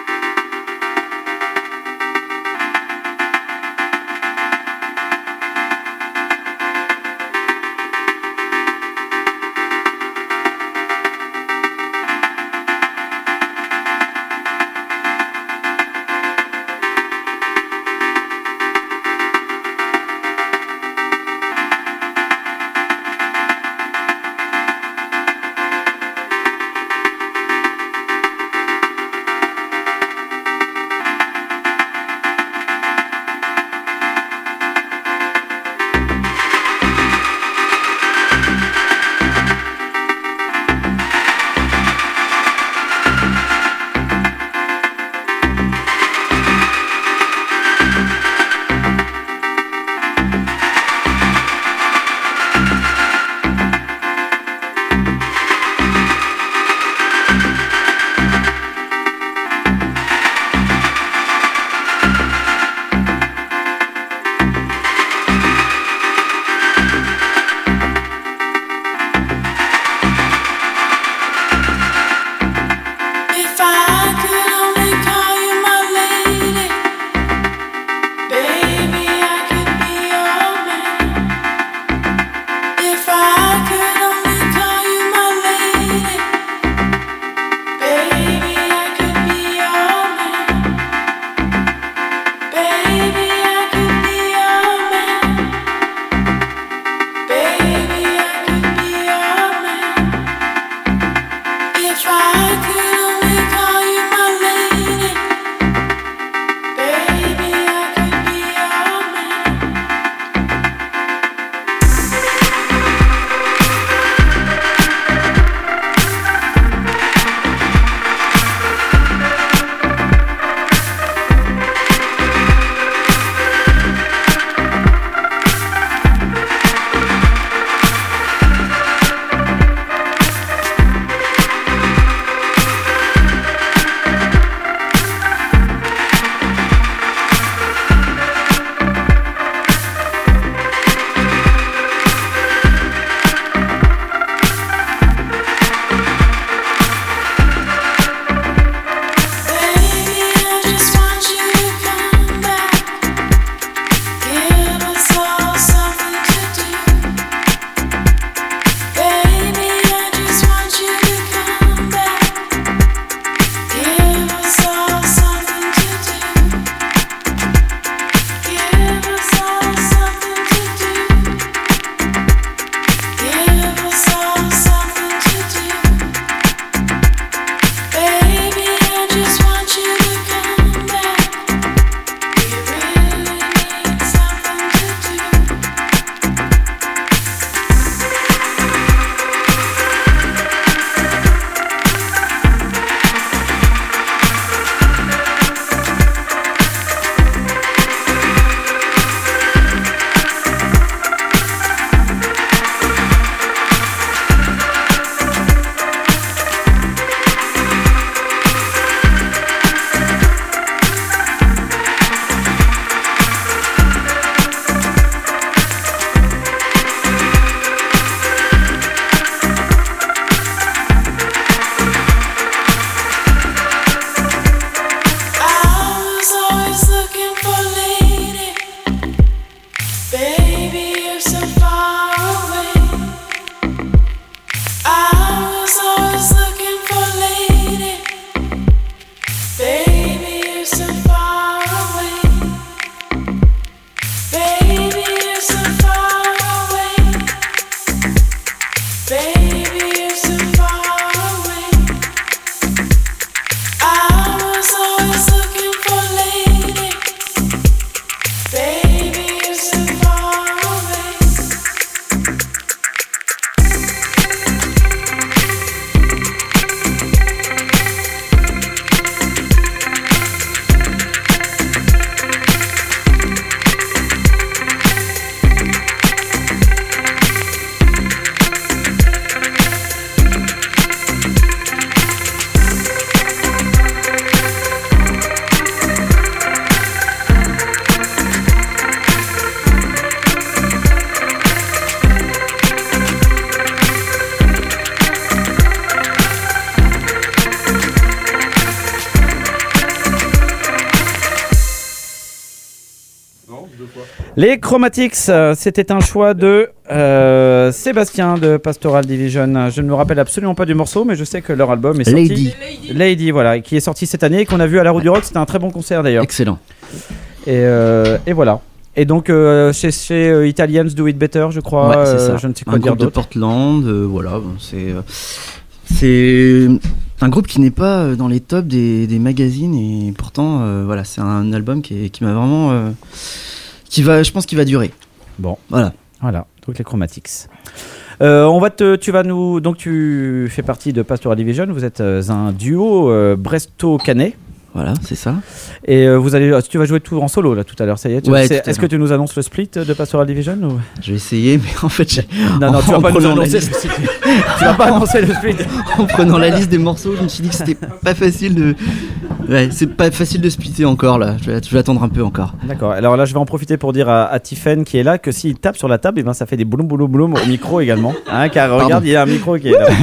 Speaker 1: Les Chromatics, euh, c'était un choix de euh, Sébastien de Pastoral Division. Je ne me rappelle absolument pas du morceau, mais je sais que leur album est sorti.
Speaker 11: Lady.
Speaker 1: Lady, voilà, qui est sorti cette année et qu'on a vu à la Roue du Rock. C'était un très bon concert d'ailleurs.
Speaker 11: Excellent.
Speaker 1: Et, euh, et voilà. Et donc euh, chez, chez euh, Italians Do It Better, je crois.
Speaker 11: Ouais, c'est ça.
Speaker 1: Euh, je ne sais quoi
Speaker 11: un
Speaker 1: dire
Speaker 11: groupe de
Speaker 1: d'autre.
Speaker 11: Portland, euh, voilà. Bon, c'est euh, c'est un groupe qui n'est pas euh, dans les tops des, des magazines et pourtant, euh, voilà, c'est un album qui, est, qui m'a vraiment, euh, qui va, je pense, qu'il va durer.
Speaker 1: Bon,
Speaker 11: voilà.
Speaker 1: Voilà. Donc les Chromatics. Euh, on va te, tu vas nous, donc tu fais partie de Pastoral Division. Vous êtes euh, un duo euh, Bresto-Canet.
Speaker 11: Voilà, c'est ça.
Speaker 1: Et euh, vous allez, tu vas jouer tout en solo là tout à l'heure, ça y est. Tu
Speaker 11: Ouais,
Speaker 1: sais,
Speaker 11: tout à
Speaker 1: est-ce que
Speaker 11: fait.
Speaker 1: tu nous annonces le split de Pastoral Division ou...
Speaker 11: Je vais essayer, mais en fait, j'ai...
Speaker 1: Non, non, tu vas
Speaker 11: en
Speaker 1: pas nous
Speaker 11: prenant la
Speaker 1: annoncer.
Speaker 11: liste-
Speaker 1: Tu vas pas annoncer le split.
Speaker 11: En prenant la liste des morceaux, je me suis dit que c'était pas facile de. Ouais, c'est pas facile de splitter encore là. Je vais, je vais attendre un peu encore.
Speaker 1: D'accord. Alors là, je vais en profiter pour dire à, à Tiffen qui est là que s'il tape sur la table, et ben ça fait des boulom boulom boulom au micro également. Hein, car
Speaker 11: Pardon.
Speaker 1: regarde, il y a un micro qui est là.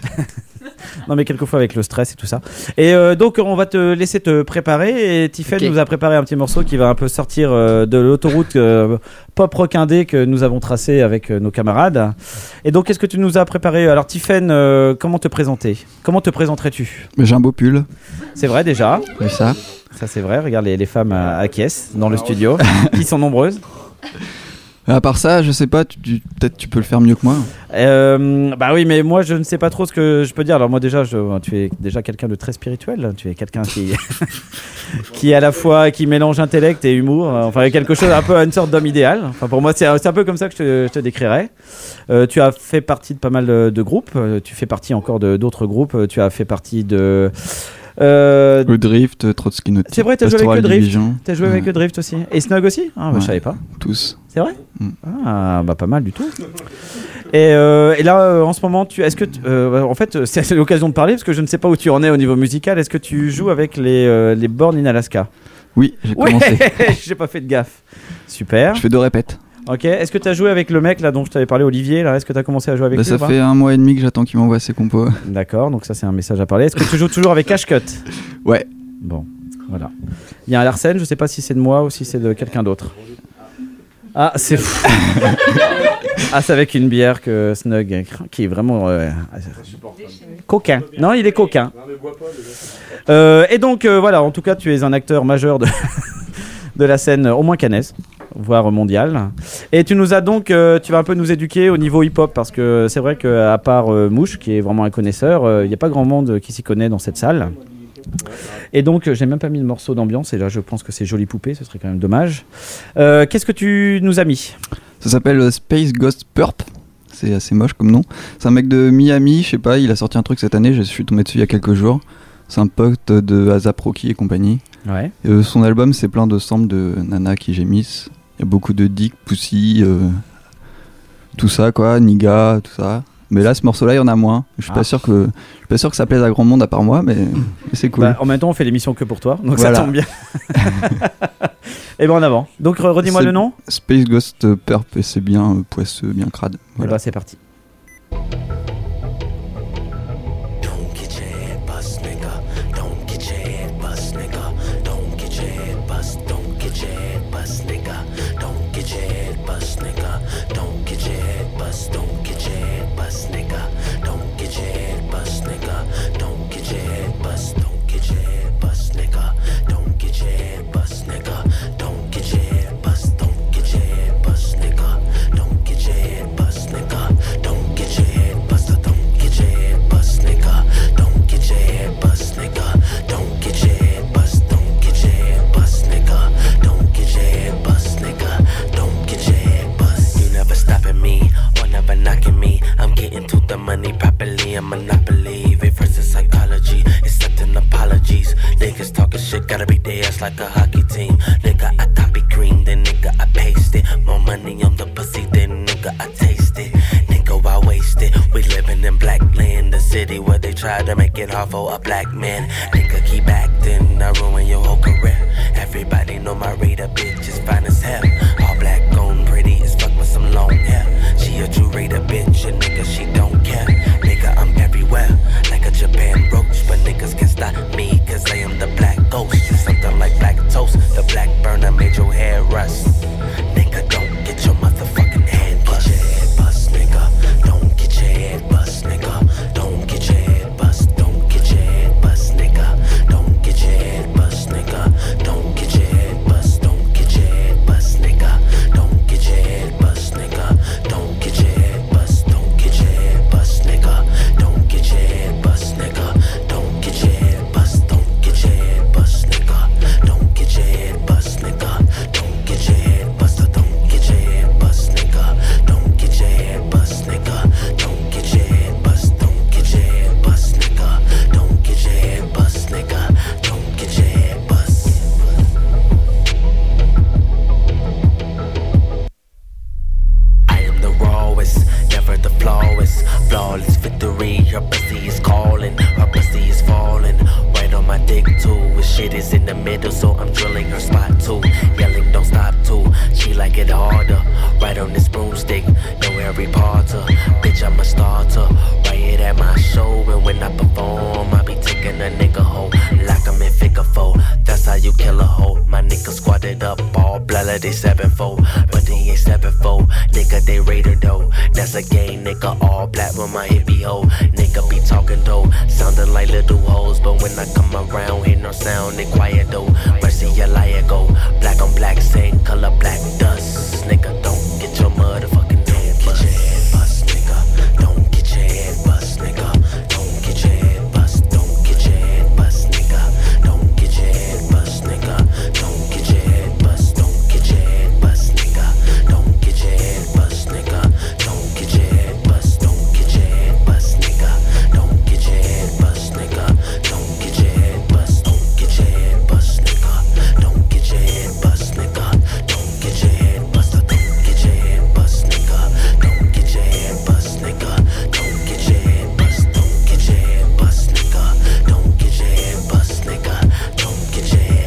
Speaker 1: Non mais quelquefois avec le stress et tout ça. Et euh, donc on va te laisser te préparer et Tiffen
Speaker 11: Ok.
Speaker 1: nous a préparé un petit morceau qui va un peu sortir euh, de l'autoroute euh, pop rock indé que nous avons tracé avec euh, nos camarades. Et donc qu'est-ce que tu nous as préparé? Alors Tiffen, euh, comment te présenter? Comment te présenterais-tu?
Speaker 7: Mais j'ai un beau pull.
Speaker 1: C'est vrai déjà.
Speaker 7: Oui, ça.
Speaker 1: Ça c'est vrai. Regarde les, les femmes à, à Kies dans le studio qui sont nombreuses.
Speaker 7: À part ça, je sais pas, tu- tu- peut-être tu peux le faire mieux que moi.
Speaker 1: Euh, bah oui, mais moi je ne sais pas trop ce que je peux dire. Alors moi déjà, je, tu es déjà quelqu'un de très spirituel. Tu es quelqu'un qui qui à la fois qui mélange intellect et humour. Enfin quelque chose un peu une sorte d'homme idéal. Enfin pour moi c'est un, c'est un peu comme ça que je te, je te décrirais. Euh, tu as fait partie de pas mal de, de groupes. Euh, Tu fais partie encore de d'autres groupes. Tu as fait partie de euh,
Speaker 7: Le Drift, Trotsky Nautique,
Speaker 1: c'est vrai, t'as joué avec
Speaker 7: Pastoral
Speaker 1: le Drift.
Speaker 7: Division.
Speaker 1: T'as joué avec
Speaker 7: Ouais.
Speaker 1: le Drift aussi. Et Snug aussi. Ah bah,
Speaker 7: Ouais.
Speaker 1: je savais pas.
Speaker 7: Tous.
Speaker 1: C'est vrai
Speaker 7: Mm.
Speaker 1: Ah bah pas mal du tout. Et, euh, et là euh, en ce moment tu est-ce que tu- euh, en fait c'est c'est l'occasion de parler parce que je ne sais pas où tu en es au niveau musical. Est-ce que tu joues avec les euh, les Born in Alaska?
Speaker 7: Oui, j'ai
Speaker 1: Ouais,
Speaker 7: commencé.
Speaker 1: j'ai pas fait de gaffe. Super.
Speaker 7: Je fais deux répètes.
Speaker 1: OK, est-ce que tu as joué avec le mec là dont je t'avais parlé, Olivier là? Est-ce que tu as commencé à jouer avec
Speaker 7: Bah,
Speaker 1: lui
Speaker 7: ça
Speaker 1: ou pas?
Speaker 7: fait un mois et demi que j'attends qu'il m'envoie ses compos.
Speaker 1: D'accord, donc ça c'est un message à parler. Est-ce que tu joues toujours avec Cash Cut?
Speaker 7: Ouais.
Speaker 1: Bon, voilà. Il y a un Larsen, je sais pas si c'est de moi ou si c'est de quelqu'un d'autre. Ah, c'est fou. Ah, c'est avec une bière que Snug, qui est vraiment euh, coquin. Non, il est coquin. Euh, et donc, euh, voilà, en tout cas, tu es un acteur majeur de, de la scène, au moins cannaise, voire mondiale. Et tu nous as donc, euh, tu vas un peu nous éduquer au niveau hip-hop, parce que c'est vrai qu'à part euh, Mouche, qui est vraiment un connaisseur, il n'y a pas grand monde qui s'y connaît dans cette salle. Et donc, euh, j'ai même pas mis le morceau d'ambiance, et là, je pense que c'est Jolie Poupée, ce serait quand même dommage. Euh, Qu'est-ce que tu nous as mis?
Speaker 7: Ça s'appelle euh, Space Ghost Purp. C'est assez moche comme nom. C'est un mec de Miami, je sais pas, il a sorti un truc cette année, je suis tombé dessus il y a quelques jours. C'est un pote de A$AP Rocky et compagnie.
Speaker 1: Ouais.
Speaker 7: Et, euh, son album, c'est plein de samples de Nana qui gémissent. Il y a beaucoup de Dick, Pussy, euh, tout ça quoi, Niga, tout ça. Mais là, ce morceau-là, il y en a moins. Je suis
Speaker 1: Ah.
Speaker 7: pas sûr que je suis pas sûr que ça plaise à grand monde à part moi, mais, mais c'est cool.
Speaker 1: Bah, en même temps, on fait l'émission que pour toi, donc
Speaker 7: Voilà.
Speaker 1: ça tombe bien. Et ben en avant. Donc, re- redis-moi
Speaker 7: C'est
Speaker 1: le nom.
Speaker 7: Space Ghost Purp, et c'est bien euh, poisseux, bien crade.
Speaker 1: Et
Speaker 7: Voilà.
Speaker 1: bah, c'est parti.
Speaker 5: Don't get your head bust, nigga. Don't get your head bust, nigga. Don't get your head bust. Don't get your head bust, nigga. Don't get your head bust, nigga. Don't get your head bust. Don't get your head bust, nigga. Don't get your head bust, nigga. Don't get your head bust. Don't get your head bust, nigga. Don't get your head bust, nigga. Don't get your head bust. Don't get your head bust, nigga. Don't get your head bust, nigga. Don't get your head bust. Don't get your head bust, nigga. Don't get your head bust, nigga. Don't get your head bust. Don't get your head bust, nigga. Don't get your head bust, nigga. Don't get your head bust. You never stopping me or never knocking me. I'm getting to the money properly. I'm monopoly. Reverse the psychology. Accepting apologies. Niggas talking shit, gotta beat their ass like a hockey team. Nigga, I copy green, then nigga, I paste it. More money on the pussy, then nigga, I taste it. Nigga, I waste it. We living in black land, the city where they try to make it hard for a black man. Nigga, keep acting, I ruin your whole career. Everybody know my Rita bitch is fine as hell. All black on pretty as fuck with some long hair. She a true Rita bitch, and nigga, she don't care. Nigga, I'm everywhere, like a Japan roach. But niggas can't stop me, cause I am the black ghost. You something like black toast, the black burner made your hair rust. Nigga,
Speaker 12: shit is in the middle, so I'm drilling her spot too. Yelling, don't stop too. She like it harder. Right on this broomstick, no Harry Potter. Bitch, I'm a starter. Right here at my show, and when I perform, I be taking a nigga hoe like I'm in figure four. That's how you kill a hoe. My nigga squatted up, all blood, they sevenfold, but they ain't sevenfold. Nigga, they raider though. That's a gang nigga, all black with my hippie hoe. Nigga be talking though, sounding like little hoes, but when I come around, hear no sound, they quiet though. Mercy, you liar go. Black on black, same color, black dust. Nigga, don't get your motherfucking head bust. Don't get your head bust, nigga. Don't get your head bust. Don't get your head bust, nigga. Don't get your head bust, nigga. Don't get your head bust. Don't get your head bust, nigga. Don't get your head bust, nigga. Don't get your head bust. Don't get your head bust, nigga. Don't get your head bust, nigga. Don't get your head bust. Don't get your head bust, nigga. Don't get your head bust, nigga. Don't get your head bust. Don't get your head bust, nigga. Don't get your head bust, nigga. Don't get your head bust. Don't get your head bust, nigga. Don't get your head bust, nigga. Don't get your head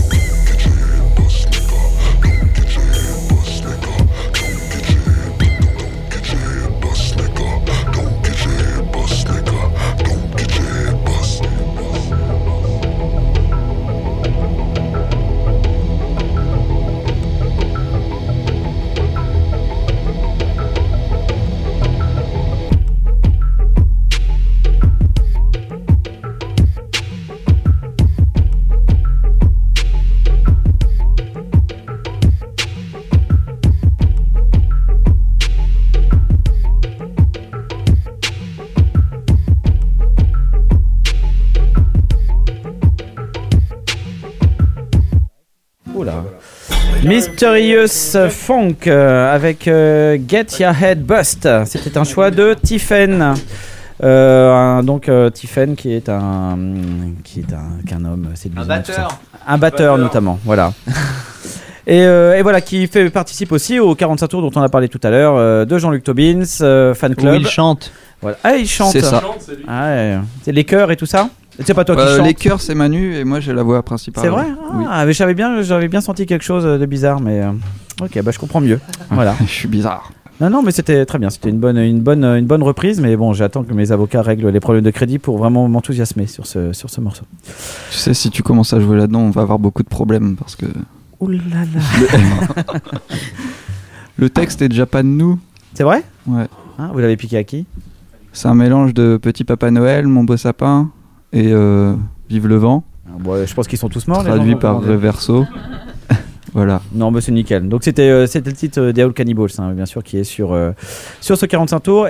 Speaker 1: Oula. Mysterious Funk euh, avec euh, Get Your Head Bust. C'était un choix de Tiffen. Euh, un, donc euh, Tiffen qui est un qui est un qu'un homme, c'est
Speaker 10: Un batteur.
Speaker 1: Un batteur,
Speaker 10: Batteur.
Speaker 1: notamment, voilà. Et, euh, et voilà, qui fait, participe aussi aux quarante-cinq tours dont on a parlé tout à l'heure, euh, de Jean-Luc Tobins, euh, fan club.
Speaker 7: Où il chante.
Speaker 1: Voilà. Ah, il chante.
Speaker 7: C'est ça.
Speaker 1: Ah, ouais. C'est les chœurs et tout ça. C'est pas toi qui
Speaker 7: Euh,
Speaker 1: chante.
Speaker 7: les chœurs, c'est Manu et moi j'ai la voix principale.
Speaker 1: C'est vrai.
Speaker 7: Oui.
Speaker 1: Ah, mais j'avais bien, j'avais bien senti quelque chose de bizarre, mais euh, ok, bah je comprends mieux. Voilà.
Speaker 7: Je suis bizarre.
Speaker 1: Non, non, mais c'était très bien. C'était une bonne, une bonne, une bonne reprise. Mais bon, j'attends que mes avocats règlent les problèmes de crédit pour vraiment m'enthousiasmer sur ce, sur ce morceau.
Speaker 7: Tu sais, si tu commences à jouer là-dedans, on va avoir beaucoup de problèmes parce que.
Speaker 1: Ouh là là.
Speaker 7: Le... Le texte est déjà pas de nous.
Speaker 1: C'est vrai ?
Speaker 7: Ouais.
Speaker 1: Hein, vous l'avez piqué à qui ?
Speaker 7: C'est un mélange de Petit Papa Noël, Mon Beau Sapin et euh, Vive le Vent.
Speaker 1: Ah, bon, je pense qu'ils sont tous morts. les
Speaker 7: Traduit
Speaker 1: gens,
Speaker 7: par
Speaker 1: vraiment.
Speaker 7: Reverso. Voilà.
Speaker 1: Non, mais c'est nickel. Donc c'était, euh, c'était le titre euh, des Old Cannibals, hein, bien sûr, qui est sur, euh, sur ce quarante-cinq tours.